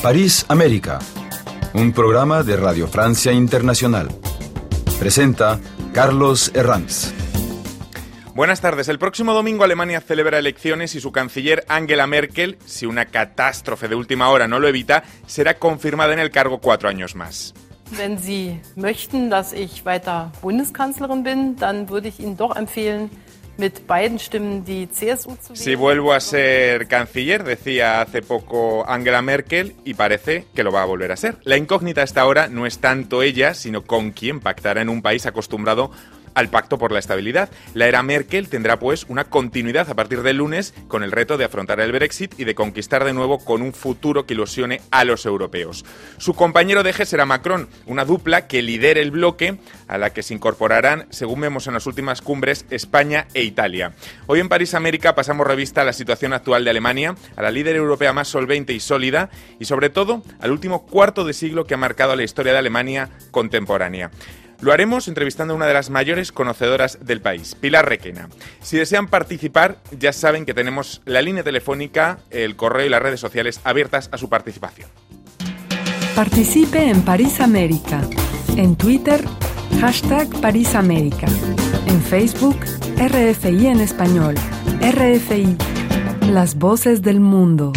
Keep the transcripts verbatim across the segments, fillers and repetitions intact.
París, América, un programa de Radio Francia Internacional. Presenta Carlos Herranz. Buenas tardes. El próximo domingo Alemania celebra elecciones y su canciller Angela Merkel, si una catástrofe de última hora no lo evita, será confirmada en el cargo cuatro años más. Wenn Sie möchten, dass ich weiter Bundeskanzlerin bin, dann würde ich Ihnen doch empfehlen, mit beiden Stimmen die C S U zu wählen. Si vuelvo a ser canciller, decía hace poco Angela Merkel, y parece que lo va a volver a ser. La incógnita hasta ahora no es tanto ella, sino con quién pactará en un país acostumbrado al pacto por la estabilidad. La era Merkel tendrá pues una continuidad a partir del lunes con el reto de afrontar el Brexit y de conquistar de nuevo con un futuro que ilusione a los europeos. Su compañero de eje será Macron, una dupla que lidere el bloque a la que se incorporarán, según vemos en las últimas cumbres, España e Italia. Hoy en París, América, pasamos revista a la situación actual de Alemania, a la líder europea más solvente y sólida y sobre todo al último cuarto de siglo que ha marcado la historia de Alemania contemporánea. Lo haremos entrevistando a una de las mayores conocedoras del país, Pilar Requena. Si desean participar, ya saben que tenemos la línea telefónica, el correo y las redes sociales abiertas a su participación. Participe en París América. En Twitter, hashtag París América. En Facebook, R F I en español. R F I, las voces del mundo.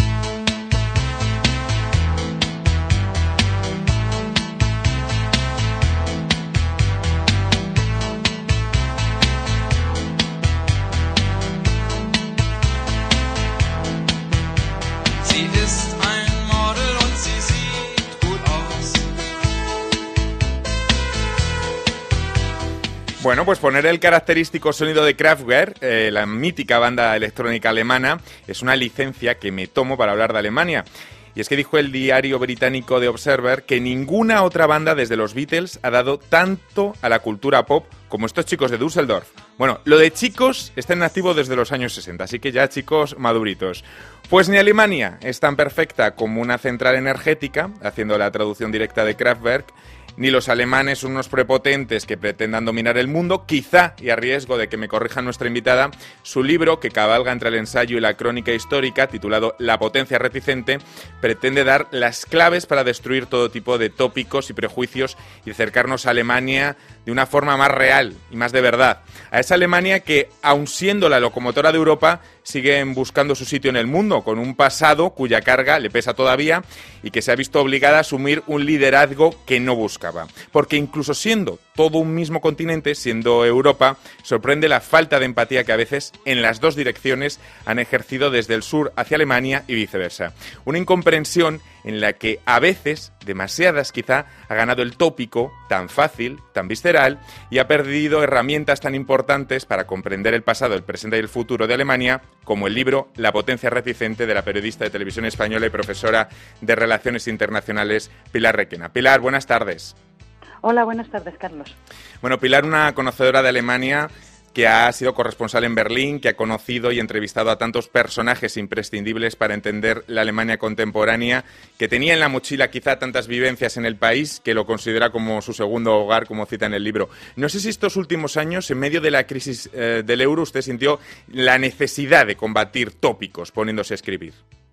Bueno, pues poner el característico sonido de Kraftwerk, eh, la mítica banda electrónica alemana, es una licencia que me tomo para hablar de Alemania. Y es que dijo el diario británico The Observer que ninguna otra banda desde los Beatles ha dado tanto a la cultura pop como estos chicos de Düsseldorf. Bueno, lo de chicos está en activo desde los años sesenta, así que ya chicos maduritos. Pues ni Alemania es tan perfecta como una central energética, haciendo la traducción directa de Kraftwerk, ni los alemanes son unos prepotentes que pretendan dominar el mundo. Quizá, y a riesgo de que me corrija nuestra invitada, su libro, que cabalga entre el ensayo y la crónica histórica, titulado La potencia reticente, pretende dar las claves para destruir todo tipo de tópicos y prejuicios y acercarnos a Alemania de una forma más real y más de verdad. A esa Alemania que, aun siendo la locomotora de Europa, sigue buscando su sitio en el mundo, con un pasado cuya carga le pesa todavía y que se ha visto obligada a asumir un liderazgo que no buscaba. Porque incluso siendo todo un mismo continente, siendo Europa, sorprende la falta de empatía que a veces en las dos direcciones han ejercido desde el sur hacia Alemania y viceversa. Una incomprensión en la que a veces, demasiadas quizá, ha ganado el tópico tan fácil, tan visceral, y ha perdido herramientas tan importantes para comprender el pasado, el presente y el futuro de Alemania, como el libro La potencia reticente de la periodista de televisión española y profesora de Relaciones Internacionales, Pilar Requena. Pilar, buenas tardes. Hola, buenas tardes, Carlos. Bueno, Pilar, una conocedora de Alemania que ha sido corresponsal en Berlín, que ha conocido y entrevistado a tantos personajes imprescindibles para entender la Alemania contemporánea, que tenía en la mochila quizá tantas vivencias en el país, que lo considera como su segundo hogar, como cita en el libro. No sé si estos últimos años, en medio de la crisis eh, del euro, usted sintió la necesidad de combatir tópicos poniéndose a escribir.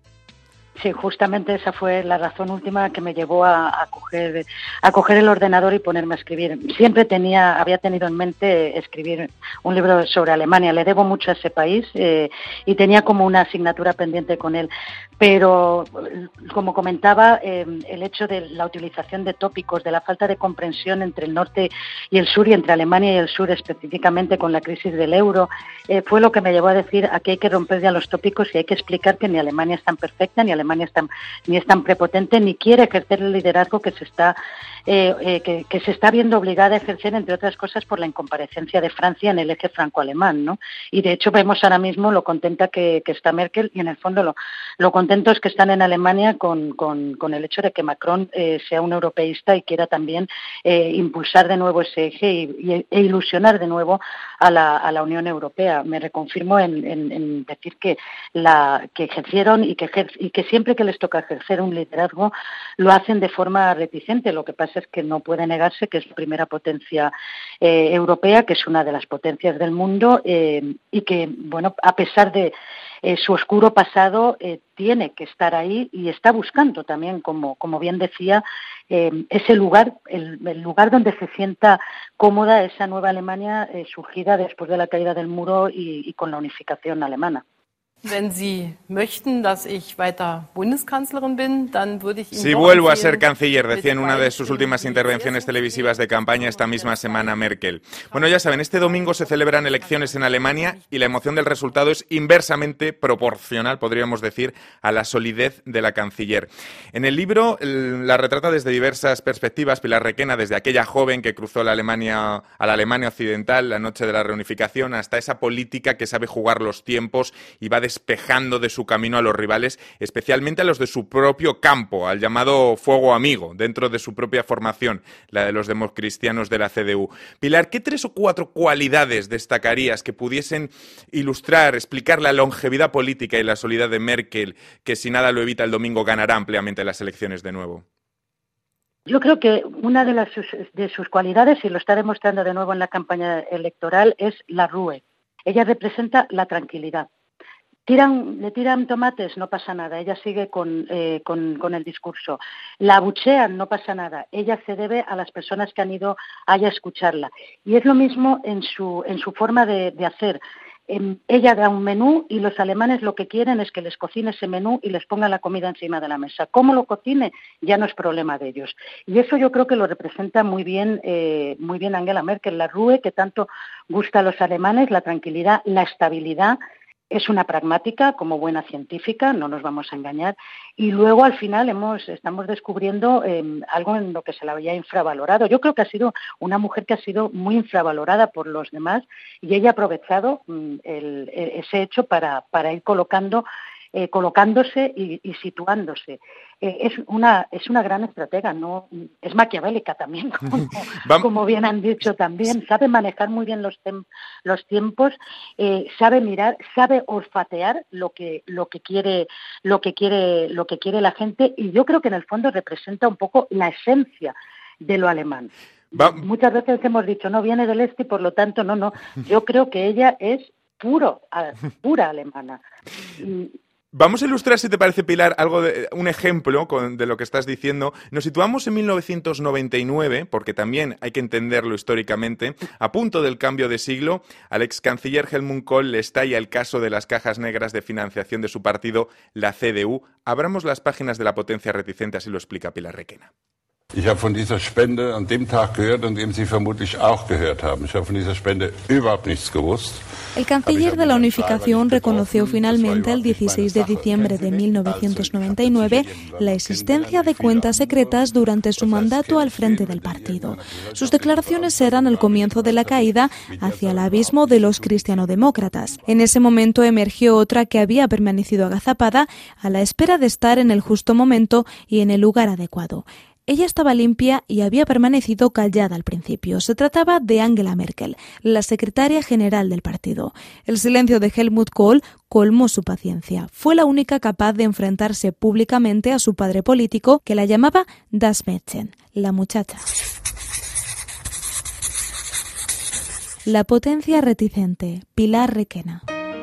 Sí, justamente esa fue la razón última que me llevó a, a coger a coger el ordenador y ponerme a escribir. Siempre tenía, había tenido en mente escribir un libro sobre Alemania. Le debo mucho a ese país eh, y tenía como una asignatura pendiente con él. Pero, como comentaba, eh, el hecho de la utilización de tópicos, de la falta de comprensión entre el norte y el sur, y entre Alemania y el sur específicamente con la crisis del euro, eh, fue lo que me llevó a decir aquí hay que romper ya los tópicos y hay que explicar que ni Alemania es tan perfecta, ni Alemania es tan, ni es tan prepotente, ni quiere ejercer el liderazgo que se está eh, eh, que, que se está viendo obligada a ejercer, entre otras cosas, por la incomparecencia de Francia en el eje franco-alemán, ¿no? Y de hecho vemos ahora mismo lo contenta que, que está Merkel, y en el fondo lo, lo contentos que están en Alemania con, con, con el hecho de que Macron eh, sea un europeísta y quiera también eh, impulsar de nuevo ese eje y, y, e ilusionar de nuevo a la, a la Unión Europea. Me reconfirmo en, en, en decir que la que ejercieron y que, ejer, y que siempre que les toca ejercer un liderazgo lo hacen de forma reticente. Lo que pasa es que no puede negarse que es la primera potencia eh, europea, que es una de las potencias del mundo, eh, y que, bueno, a pesar de eh, su oscuro pasado eh, tiene que estar ahí y está buscando también, como, como bien decía, eh, ese lugar, el, el lugar donde se sienta cómoda esa nueva Alemania eh, surgida después de la caída del muro y, y con la unificación alemana. Wenn Sie möchten, dass ich weiter Bundeskanzlerin bin, dann würde ich Ihnen Si vuelvo a ser canciller, decía en una de sus últimas intervenciones televisivas de campaña esta misma semana Merkel. Bueno, ya saben, este domingo se celebran elecciones en Alemania y la emoción del resultado es inversamente proporcional, podríamos decir, a la solidez de la canciller. En el libro la retrata desde diversas perspectivas Pilar Requena, desde aquella joven que cruzó la Alemania, a la Alemania occidental la noche de la reunificación, hasta esa política que sabe jugar los tiempos y va despejando de su camino a los rivales, especialmente a los de su propio campo, al llamado fuego amigo, dentro de su propia formación, la de los democristianos de la C D U. Pilar, ¿qué tres o cuatro cualidades destacarías que pudiesen ilustrar, explicar la longevidad política y la solidez de Merkel, que si nada lo evita el domingo ganará ampliamente las elecciones de nuevo? Yo creo que una de, las, de sus cualidades, y lo está demostrando de nuevo en la campaña electoral, es la Ruhe. Ella representa la tranquilidad. Tiran, le tiran tomates, no pasa nada, ella sigue con, eh, con, con el discurso. La abuchean, no pasa nada, ella se debe a las personas que han ido allá a escucharla. Y es lo mismo en su, en su forma de, de hacer. Eh, ella da un menú y los alemanes lo que quieren es que les cocine ese menú y les ponga la comida encima de la mesa. Cómo lo cocine ya no es problema de ellos. Y eso yo creo que lo representa muy bien, eh, muy bien Angela Merkel, la Ruhe que tanto gusta a los alemanes, la tranquilidad, la estabilidad. Es una pragmática, como buena científica, no nos vamos a engañar, y luego al final hemos estamos descubriendo eh, algo en lo que se la había infravalorado. Yo creo que ha sido una mujer que ha sido muy infravalorada por los demás y ella ha aprovechado mm, el, ese hecho para, para ir colocando Eh, colocándose y, y situándose. Eh, es una es una gran estratega, no es maquiavélica también, como, como bien han dicho también. Sabe manejar muy bien los, tem, los tiempos, eh, sabe mirar, sabe olfatear lo que lo que quiere lo que quiere lo que quiere la gente y yo creo que en el fondo representa un poco la esencia de lo alemán. Va. Muchas veces hemos dicho no viene del este y por lo tanto no no. Yo creo que ella es puro pura alemana. Y, Vamos a ilustrar, si te parece, Pilar, algo de, un ejemplo con, de lo que estás diciendo. Nos situamos en mil novecientos noventa y nueve, porque también hay que entenderlo históricamente. A punto del cambio de siglo, al ex canciller Helmut Kohl le estalla el caso de las cajas negras de financiación de su partido, la C D U. Abramos las páginas de La potencia reticente, así lo explica Pilar Requena. Ich habe von dieser Spende an dem Tag gehört, an dem Sie vermutlich auch gehört haben. Ich habe von dieser Spende überhaupt nichts gewusst. El canciller de la unificación reconoció finalmente el dieciséis de diciembre de mil novecientos noventa y nueve la existencia de cuentas secretas durante su mandato al frente del partido. Sus declaraciones eran el comienzo de la caída hacia el abismo de los cristianodemócratas. En ese momento emergió otra que había permanecido agazapada a la espera de estar en el justo momento y en el lugar adecuado. Ella estaba limpia y había permanecido callada al principio. Se trataba de Angela Merkel, la secretaria general del partido. El silencio de Helmut Kohl colmó su paciencia. Fue la única capaz de enfrentarse públicamente a su padre político, que la llamaba Das Mädchen, la muchacha. La potencia reticente, Pilar Requena.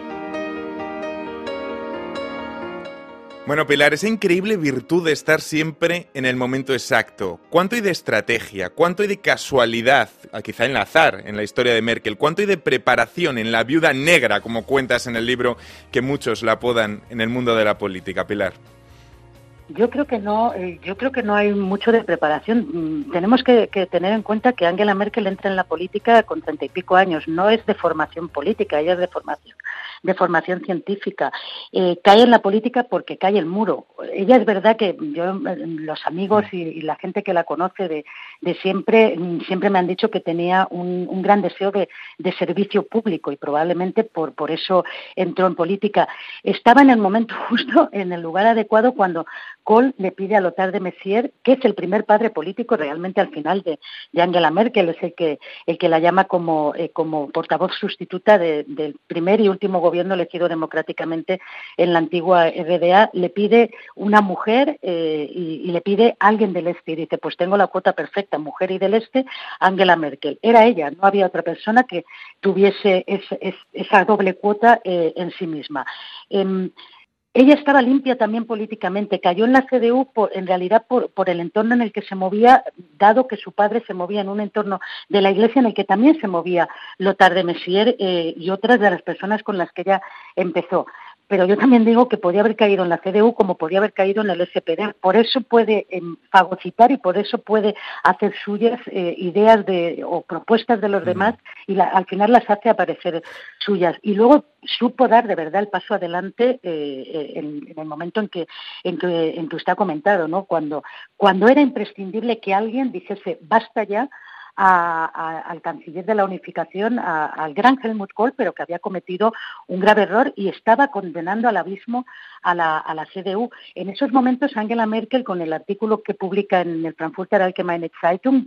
Bueno, Pilar, esa increíble virtud de estar siempre en el momento exacto. ¿Cuánto hay de estrategia? ¿Cuánto hay de casualidad? Quizá en el azar, en la historia de Merkel. ¿Cuánto hay de preparación en la viuda negra, como cuentas en el libro, que muchos la apodan en el mundo de la política, Pilar? Yo creo que no, eh, yo creo que no hay mucho de preparación. Mm, tenemos que, que tener en cuenta que Angela Merkel entra en la política con treinta y pico años. No es de formación política, ella es de formación, de formación científica. Eh, cae en la política porque cae el muro. Ella es verdad que yo, los amigos y, y la gente que la conoce de, de siempre, siempre me han dicho que tenía un, un gran deseo de, de servicio público y probablemente por, por eso entró en política. Estaba en el momento justo, en el lugar adecuado cuando Kohl le pide a Lothar de Maizière, que es el primer padre político realmente al final de, de Angela Merkel, es el que el que la llama como, eh, como portavoz sustituta de, del primer y último gobierno elegido democráticamente en la antigua R D A, le pide una mujer eh, y, y le pide alguien del este, y dice, pues tengo la cuota perfecta, mujer y del este, Angela Merkel. Era ella, no había otra persona que tuviese ese, es, esa doble cuota eh, en sí misma. Eh, Ella estaba limpia también políticamente, cayó en la C D U por, en realidad por, por el entorno en el que se movía, dado que su padre se movía en un entorno de la Iglesia en el que también se movía Lothar de Maizière eh, y otras de las personas con las que ella empezó. Pero yo también digo que podía haber caído en la C D U como podía haber caído en el S P D. Por eso puede eh, fagocitar y por eso puede hacer suyas eh, ideas de, o propuestas de los demás y la, al final las hace aparecer suyas. Y luego supo dar de verdad el paso adelante eh, en, en el momento en que, en que en que usted ha comentado, ¿no? Cuando, cuando era imprescindible que alguien dijese basta ya A, a, al canciller de la unificación, a, al gran Helmut Kohl, pero que había cometido un grave error y estaba condenando al abismo a la, a la C D U. En esos momentos Angela Merkel, con el artículo que publica en el Frankfurter Allgemeine Zeitung,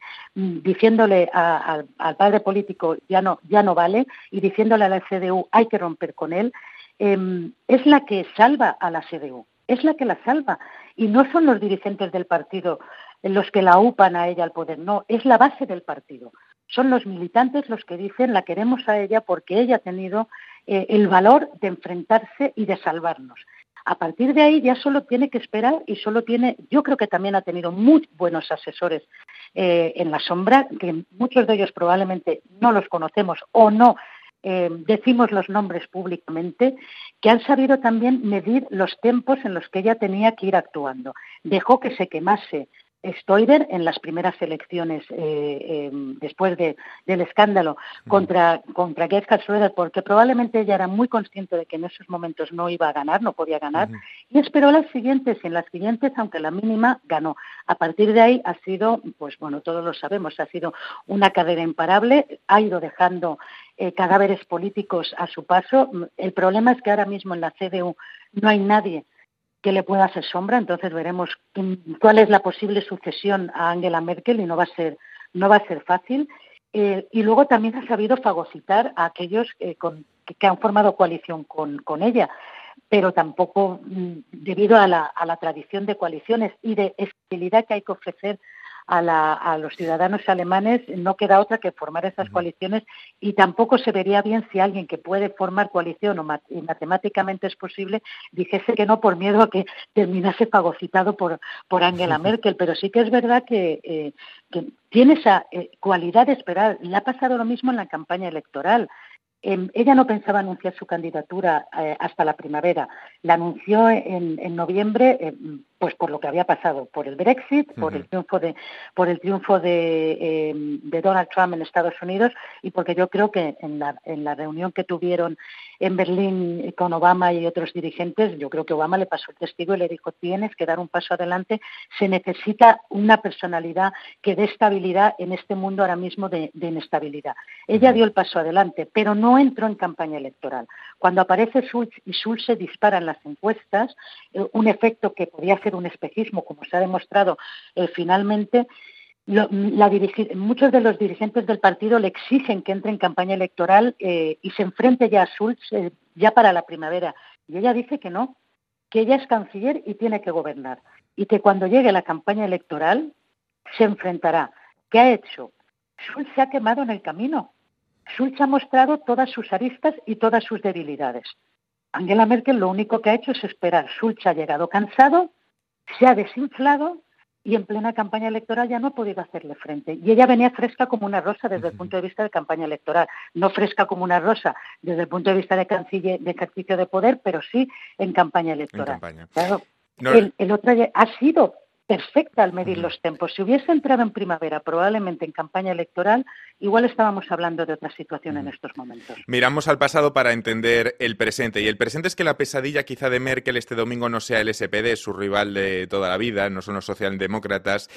diciéndole a, a, al padre político ya no, ya no vale, y diciéndole a la C D U hay que romper con él, eh, es la que salva a la C D U, es la que la salva, y no son los dirigentes del partido los que la upan a ella al poder, no, es la base del partido. Son los militantes los que dicen la queremos a ella porque ella ha tenido eh, el valor de enfrentarse y de salvarnos. A partir de ahí ya solo tiene que esperar y solo tiene, yo creo que también ha tenido muy buenos asesores eh, en la sombra, que muchos de ellos probablemente no los conocemos o no eh, decimos los nombres públicamente, que han sabido también medir los tiempos en los que ella tenía que ir actuando. Dejó que se quemase Stoiber en las primeras elecciones eh, eh, después de, del escándalo contra, contra Gerhard Schröder, porque probablemente ella era muy consciente de que en esos momentos no iba a ganar, no podía ganar, uh-huh. y esperó las siguientes, y en las siguientes, aunque la mínima, ganó. A partir de ahí ha sido, pues bueno, todos lo sabemos, ha sido una carrera imparable, ha ido dejando eh, cadáveres políticos a su paso. El problema es que ahora mismo en la C D U no hay nadie que le pueda hacer sombra, entonces veremos cuál es la posible sucesión a Angela Merkel y no va a ser, no va a ser fácil. Eh, y luego también ha sabido fagocitar a aquellos eh, con, que, que han formado coalición con, con ella, pero tampoco mm, debido a la, a la tradición de coaliciones y de estabilidad que hay que ofrecer a, la, a los ciudadanos alemanes, no queda otra que formar esas uh-huh. coaliciones, y tampoco se vería bien si alguien que puede formar coalición o mat- y matemáticamente es posible dijese que no por miedo a que terminase fagocitado por, por Angela uh-huh. Merkel, pero sí que es verdad que, eh, que tiene esa eh, cualidad de esperar. Le ha pasado lo mismo en la campaña electoral. Eh, ella no pensaba anunciar su candidatura eh, hasta la primavera. La anunció en, en noviembre, eh, pues por lo que había pasado, por el Brexit, uh-huh. por el triunfo de, por el triunfo de, eh, de Donald Trump en Estados Unidos, y porque yo creo que en la, en la reunión que tuvieron en Berlín con Obama y otros dirigentes, yo creo que Obama le pasó el testigo y le dijo: tienes que dar un paso adelante, se necesita una personalidad que dé estabilidad en este mundo ahora mismo de, de inestabilidad. Ella dio el paso adelante, pero no entró en campaña electoral. Cuando aparece Schulz y Schulz se disparan las encuestas, eh, un efecto que podía ser un espejismo, como se ha demostrado eh, finalmente, lo, la dirigi- muchos de los dirigentes del partido le exigen que entre en campaña electoral eh, y se enfrente ya a Schulz eh, ya para la primavera. Y ella dice que no, que ella es canciller y tiene que gobernar. Y que cuando llegue la campaña electoral se enfrentará. ¿Qué ha hecho? Schulz se ha quemado en el camino. Schulz ha mostrado todas sus aristas y todas sus debilidades. Angela Merkel lo único que ha hecho es esperar. Schulz ha llegado cansado, se ha desinflado y en plena campaña electoral ya no ha podido hacerle frente. Y ella venía fresca como una rosa desde el punto de vista de campaña electoral. No fresca como una rosa desde el punto de vista de, canciller, de ejercicio de poder, pero sí en campaña electoral. En campaña. Claro, no. el, el otro ha sido perfecta al medir uh-huh. los tiempos. Si hubiese entrado en primavera, probablemente en campaña electoral, igual estábamos hablando de otra situación uh-huh. en estos momentos. Miramos al pasado para entender el presente. Y el presente es que la pesadilla quizá de Merkel este domingo no sea el S P D, su rival de toda la vida, no son los socialdemócratas,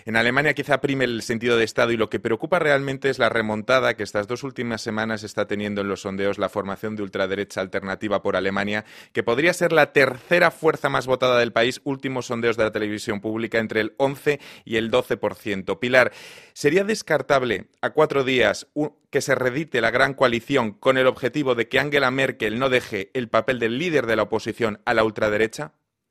En Alemania quizá prime el sentido de Estado y lo que preocupa realmente es la remontada que estas dos últimas semanas está teniendo en los sondeos la formación de ultraderecha Alternativa por Alemania, que podría ser la tercera fuerza más votada del país, últimos sondeos de la televisión pública, entre el once y el doce por ciento. Pilar, ¿sería descartable a cuatro días que se reedite la gran coalición con el objetivo de que Angela Merkel no deje el papel del líder de la oposición a la ultraderecha?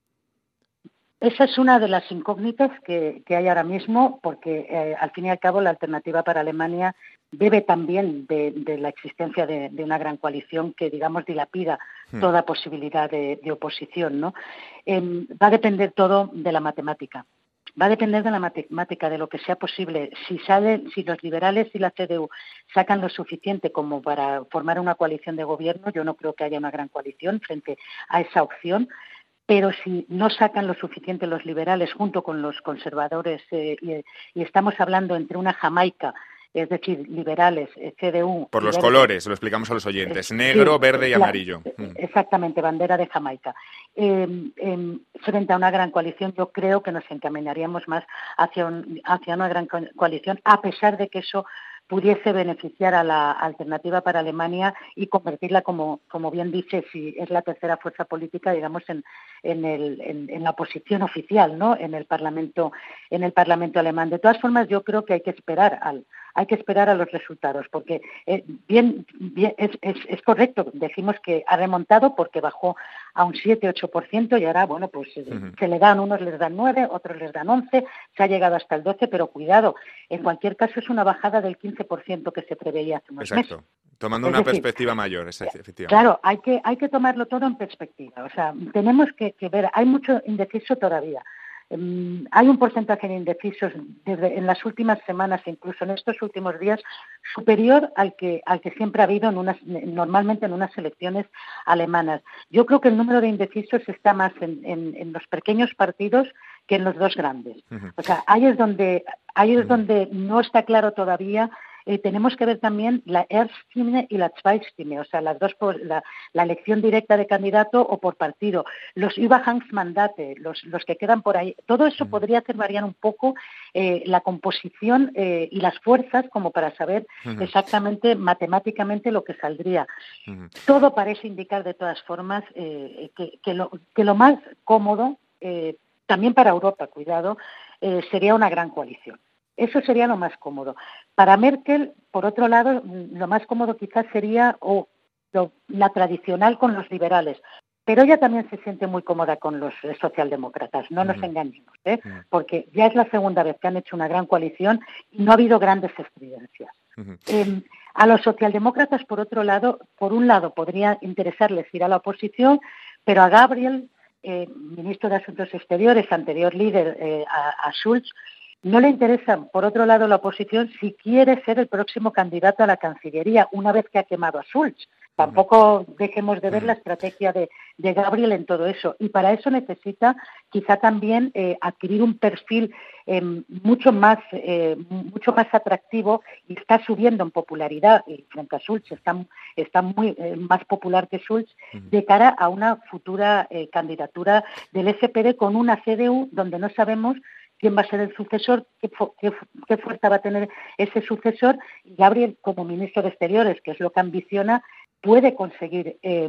Esa es una de las incógnitas que, que hay ahora mismo, porque eh, al fin y al cabo la Alternativa para Alemania bebe también de, de la existencia de, de una gran coalición que, digamos, dilapida hmm. toda posibilidad de, de oposición, ¿no? Eh, va a depender todo de la matemática. Va a depender de la matemática, de lo que sea posible. Si salen, si los liberales y la C D U sacan lo suficiente como para formar una coalición de gobierno, yo no creo que haya una gran coalición frente a esa opción. Pero si no sacan lo suficiente los liberales junto con los conservadores, eh, y, y estamos hablando entre una Jamaica, es decir, liberales, eh, C D U... Por los liberales, colores, lo explicamos a los oyentes, negro, sí, verde y la, amarillo. Exactamente, bandera de Jamaica. Eh, eh, frente a una gran coalición, yo creo que nos encaminaríamos más hacia, un, hacia una gran coalición, a pesar de que eso pudiese beneficiar a la Alternativa para Alemania y convertirla, como, como bien dice, si es la tercera fuerza política, digamos, en, en, el, en, en la oposición oficial, ¿no? En el Parlamento, en el Parlamento alemán. De todas formas, yo creo que hay que esperar al, hay que esperar a los resultados, porque eh, bien, bien es, es, es correcto, decimos que ha remontado porque bajó a un siete ocho por ciento y ahora, bueno, pues uh-huh. se le dan, unos les dan nueve, otros les dan once, se ha llegado hasta el doce, pero cuidado, en cualquier caso es una bajada del quince por ciento que se preveía hace unos Exacto. meses. Tomando es una decir, perspectiva mayor, efectivamente. Claro, hay que, hay que tomarlo todo en perspectiva, o sea, tenemos que, que ver, hay mucho indeciso todavía. Um, hay un porcentaje de indecisos desde en las últimas semanas, incluso en estos últimos días, superior al que al que siempre ha habido en unas, normalmente en unas elecciones alemanas. Yo creo que el número de indecisos está más en, en, en los pequeños partidos que en los dos grandes. Uh-huh. O sea, ahí es donde ahí es uh-huh. donde no está claro todavía. Eh, tenemos que ver también la Erststimme y la Zweitstimme, o sea, las dos por la, la elección directa de candidato o por partido, los Überhangsmandate, los, los que quedan por ahí. Todo eso uh-huh. podría hacer variar un poco eh, la composición eh, y las fuerzas como para saber uh-huh. exactamente matemáticamente lo que saldría. Uh-huh. Todo parece indicar de todas formas eh, que, que, lo, que lo más cómodo, eh, también para Europa, cuidado, eh, sería una gran coalición. Eso sería lo más cómodo. Para Merkel, por otro lado, lo más cómodo quizás sería o lo, la tradicional con los liberales. Pero ella también se siente muy cómoda con los socialdemócratas, no nos uh-huh. engañemos, ¿eh? Uh-huh. Porque ya es la segunda vez que han hecho una gran coalición y no ha habido grandes estridencias. Uh-huh. Eh, a los socialdemócratas, por otro lado, por un lado podría interesarles ir a la oposición, pero a Gabriel, eh, ministro de Asuntos Exteriores, anterior líder eh, a, a Schulz, no le interesa, por otro lado, la oposición si quiere ser el próximo candidato a la Cancillería, una vez que ha quemado a Schulz. Tampoco dejemos de ver la estrategia de, de Gabriel en todo eso. Y para eso necesita quizá también eh, adquirir un perfil eh, mucho más eh, mucho más atractivo, y está subiendo en popularidad y frente a Schulz, está, está muy eh, más popular que Schulz, de cara a una futura eh, candidatura del S P D con una C D U donde no sabemos quién va a ser el sucesor, qué, qué, qué fuerza va a tener ese sucesor. Y Gabriel, como ministro de Exteriores, que es lo que ambiciona, puede conseguir eh,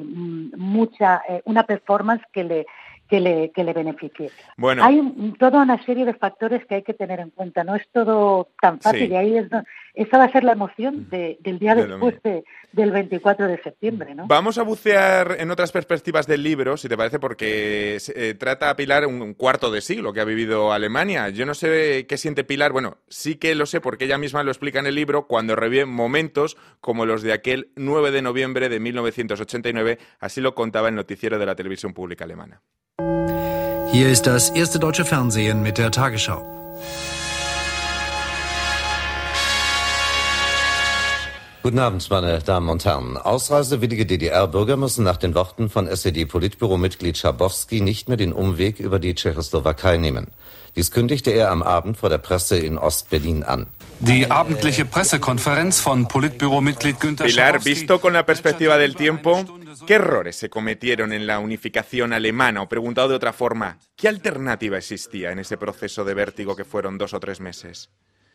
mucha eh, una performance que le que le que le beneficie. Bueno. Hay un, toda una serie de factores que hay que tener en cuenta. No es todo tan fácil. Sí. Y ahí es, esa va a ser la emoción de, del día de después de, del veinticuatro de septiembre, ¿no? Vamos a bucear en otras perspectivas del libro, si te parece, porque eh, trata a Pilar un, un cuarto de siglo que ha vivido Alemania. Yo no sé qué siente Pilar. Bueno, sí que lo sé porque ella misma lo explica en el libro cuando revive momentos como los de aquel nueve de noviembre de mil novecientos ochenta y nueve. Así lo contaba el noticiero de la televisión pública alemana. Hier ist das erste deutsche Fernsehen mit der Tagesschau. Guten Abend, meine Damen und Herren. Ausreisewillige D D R-Bürger müssen nach den Worten von S E D-Politbüro-Mitglied Schabowski nicht mehr den Umweg über die Tschechoslowakei nehmen. Dies kündigte er am Abend vor der Presse in Ostberlin an. Die abendliche Pressekonferenz von Politbüro-Mitglied Günther Pilar, Schabowski. visto con la perspectiva del tiempo, ¿Qué errores se cometieron en la unificación alemana? O preguntado de otra forma, ¿qué alternativa existía en ese proceso de vértigo que fueron dos o tres meses?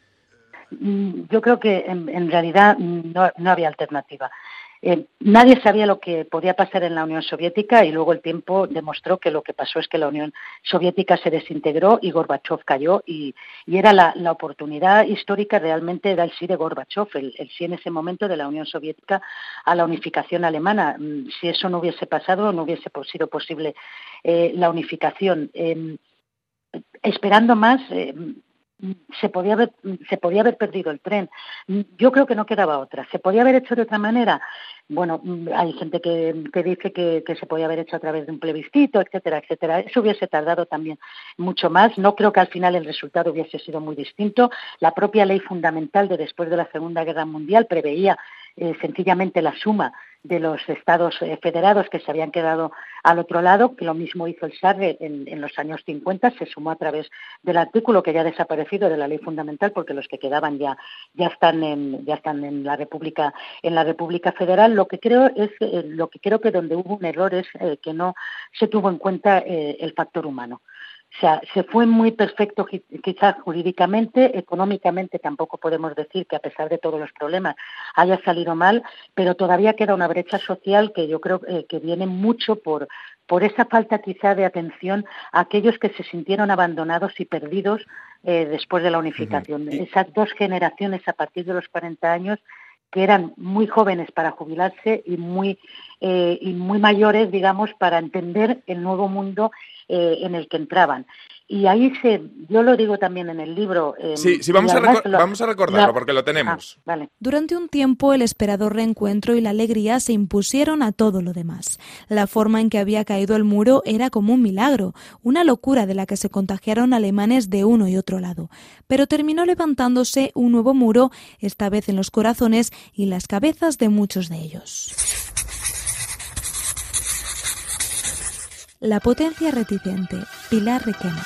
Yo creo que en, en realidad no, no había alternativa. Eh, nadie sabía lo que podía pasar en la Unión Soviética y luego el tiempo demostró que lo que pasó es que la Unión Soviética se desintegró y Gorbachov cayó y, y era la, la oportunidad histórica realmente era el sí de Gorbachov, el, el sí en ese momento de la Unión Soviética a la unificación alemana. Si eso no hubiese pasado, no hubiese sido posible eh, la unificación. Eh, esperando más... Eh, se podía haber se podía haber perdido el tren. Yo creo que no quedaba otra. ¿Se podía haber hecho de otra manera? Bueno, hay gente que, que dice que, que se podía haber hecho a través de un plebiscito, etcétera, etcétera. Eso hubiese tardado también mucho más. No creo que al final el resultado hubiese sido muy distinto. La propia ley fundamental de después de la Segunda Guerra Mundial preveía eh, sencillamente la suma de los estados eh, federados que se habían quedado al otro lado, que lo mismo hizo el Sarre en, en los años cincuenta, se sumó a través del artículo que ya ha desaparecido de la ley fundamental, porque los que quedaban ya ya están en ya están en la República en la República Federal. Lo que creo es eh, lo que creo que donde hubo un error es eh, que no se tuvo en cuenta eh, el factor humano. O sea, se fue muy perfecto quizás jurídicamente, económicamente tampoco podemos decir que a pesar de todos los problemas haya salido mal, pero todavía queda una brecha social que yo creo eh, que viene mucho por, por esa falta quizá de atención a aquellos que se sintieron abandonados y perdidos eh, después de la unificación. Uh-huh. Esas dos generaciones a partir de los cuarenta años que eran muy jóvenes para jubilarse y muy eh, y muy mayores, digamos, para entender el nuevo mundo eh, en el que entraban. Y ahí se, yo lo digo también en el libro. Eh, sí, sí, vamos a, recor- lo, vamos a recordarlo la, porque lo tenemos. Ah, vale. Durante un tiempo el esperado reencuentro y la alegría se impusieron a todo lo demás. La forma en que había caído el muro era como un milagro, una locura de la que se contagiaron alemanes de uno y otro lado. Pero terminó levantándose un nuevo muro, esta vez en los corazones y las cabezas de muchos de ellos. La potencia reticente, Pilar Requena.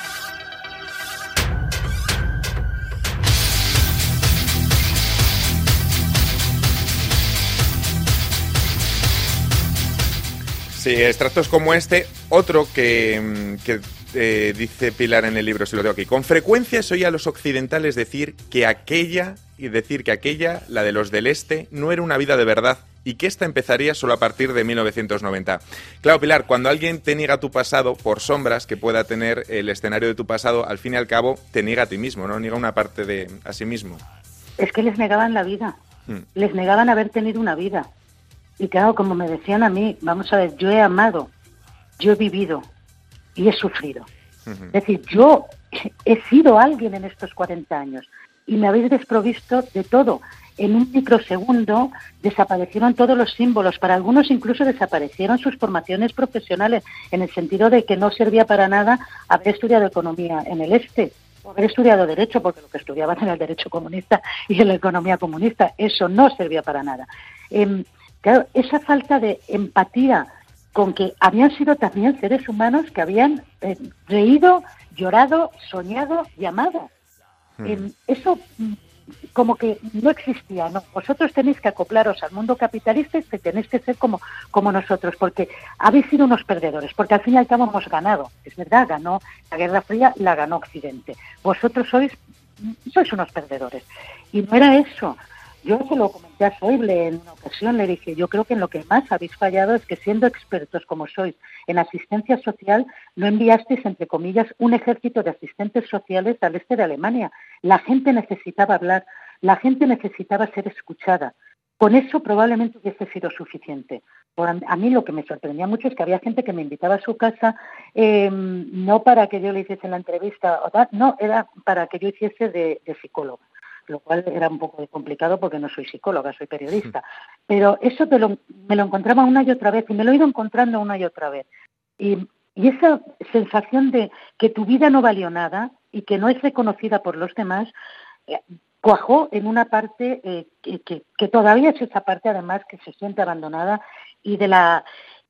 Sí, extractos como este, otro que, que eh, dice Pilar en el libro, si lo tengo aquí. Con frecuencia se oía a los occidentales decir que aquella, y decir que aquella, la de los del Este, no era una vida de verdad y que esta empezaría solo a partir de mil novecientos noventa. Claro, Pilar, cuando alguien te niega tu pasado, por sombras que pueda tener el escenario de tu pasado, al fin y al cabo te niega a ti mismo, ¿no? Niega una parte de a sí mismo. Es que les negaban la vida, hmm. les negaban haber tenido una vida. Y claro, como me decían a mí, vamos a ver, yo he amado, yo he vivido y he sufrido. Uh-huh. Es decir, yo he sido alguien en estos cuarenta años y me habéis desprovisto de todo. En un microsegundo desaparecieron todos los símbolos, para algunos incluso desaparecieron sus formaciones profesionales, en el sentido de que no servía para nada haber estudiado economía en el Este, o haber estudiado Derecho, porque lo que estudiaban era el Derecho comunista y la economía comunista, eso no servía para nada. Eh, Claro, esa falta de empatía con que habían sido también seres humanos que habían eh, reído, llorado, soñado y amado. Hmm. Eh, eso como que no existía, ¿no? Vosotros tenéis que acoplaros al mundo capitalista y tenéis que ser como, como nosotros, porque habéis sido unos perdedores, porque al fin y al cabo hemos ganado. Es verdad, ganó la Guerra Fría, la ganó Occidente. Vosotros sois, sois unos perdedores. Y no era eso. Yo se lo comenté a Schäuble en una ocasión, le dije, yo creo que en lo que más habéis fallado es que siendo expertos como sois en asistencia social, no enviasteis, entre comillas, un ejército de asistentes sociales al este de Alemania. La gente necesitaba hablar, la gente necesitaba ser escuchada. Con eso probablemente hubiese sido suficiente. Por a mí lo que me sorprendía mucho es que había gente que me invitaba a su casa, eh, no para que yo le hiciese la entrevista, o tal, no, era para que yo hiciese de, de psicóloga. Lo cual era un poco complicado porque no soy psicóloga, soy periodista. Pero eso te lo, me lo encontraba una y otra vez y me lo he ido encontrando una y otra vez. Y, y esa sensación de que tu vida no valió nada y que no es reconocida por los demás, eh, cuajó en una parte eh, que, que, que todavía es esa parte además que se siente abandonada y de la...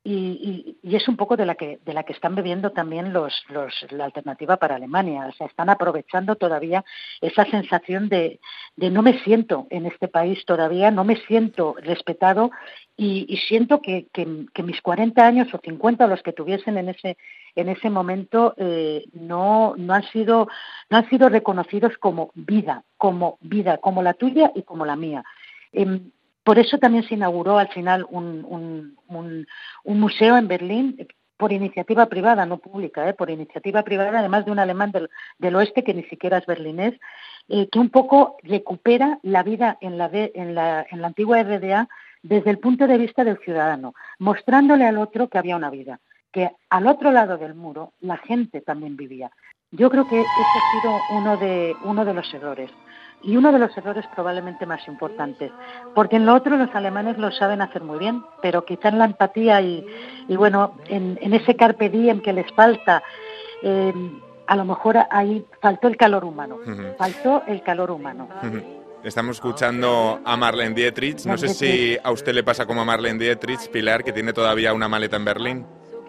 Y, y, y es un poco de la que de la que están bebiendo también los, los la alternativa para Alemania. O sea, están aprovechando todavía esa sensación de, de no me siento en este país todavía, no me siento respetado y, y siento que, que, que mis cuarenta años o cincuenta, los que tuviesen en ese en ese momento, eh, no no han sido no han sido reconocidos como vida, como vida, como la tuya y como la mía. Eh, por eso también se inauguró al final un, un, un, un museo en Berlín, por iniciativa privada, no pública, ¿eh? por iniciativa privada, además de un alemán del, del oeste que ni siquiera es berlinés, eh, que un poco recupera la vida en la, en, la, en la antigua R D A desde el punto de vista del ciudadano, mostrándole al otro que había una vida, que al otro lado del muro la gente también vivía. Yo creo que ese ha sido uno de, uno de los errores. Y uno de los errores probablemente más importantes, porque en lo otro los alemanes lo saben hacer muy bien, pero quizá en la empatía y, y bueno, en, en ese carpe diem que les falta, eh, a lo mejor ahí faltó el calor humano, uh-huh. faltó el calor humano. Uh-huh. Estamos escuchando a Marlene Dietrich, no sé si a usted le pasa como a Marlene Dietrich, Pilar, que tiene todavía una maleta en Berlín.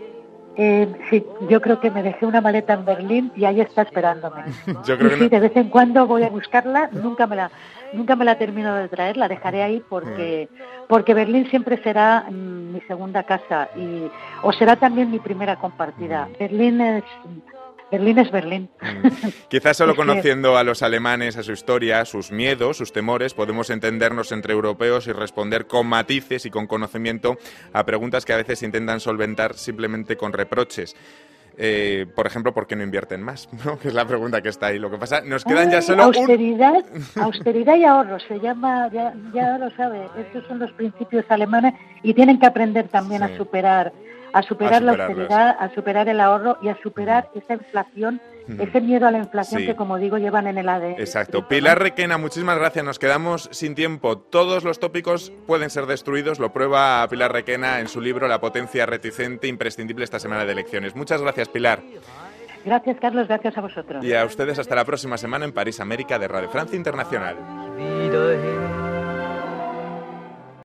Eh, sí, yo creo que me dejé una maleta en Berlín y ahí está esperándome. Yo creo y que sí, no. de vez en cuando voy a buscarla, nunca me la nunca me la termino de traer, la dejaré ahí porque porque Berlín siempre será mm, mi segunda casa y o será también mi primera compartida. Berlín es Berlín es Berlín. Quizás solo conociendo a los alemanes, a su historia, sus miedos, sus temores, podemos entendernos entre europeos y responder con matices y con conocimiento a preguntas que a veces intentan solventar simplemente con reproches. Eh, por ejemplo, ¿por qué no invierten más? ¿No? Que es la pregunta que está ahí. Lo que pasa, nos quedan Ay, ya solo austeridad, un... austeridad y ahorro, se llama, ya, ya lo sabe, estos son los principios alemanes y tienen que aprender también sí. a superar a superar la austeridad, a superar el ahorro y a superar esa inflación, mm. ese miedo a la inflación sí. que, como digo, llevan en el A D N. Exacto. Pilar Requena, muchísimas gracias. Nos quedamos sin tiempo. Todos los tópicos pueden ser destruidos. Lo prueba Pilar Requena en su libro La potencia reticente, imprescindible esta semana de elecciones. Muchas gracias, Pilar. Gracias, Carlos. Gracias a vosotros. Y a ustedes hasta la próxima semana en París, América, de Radio Francia Internacional.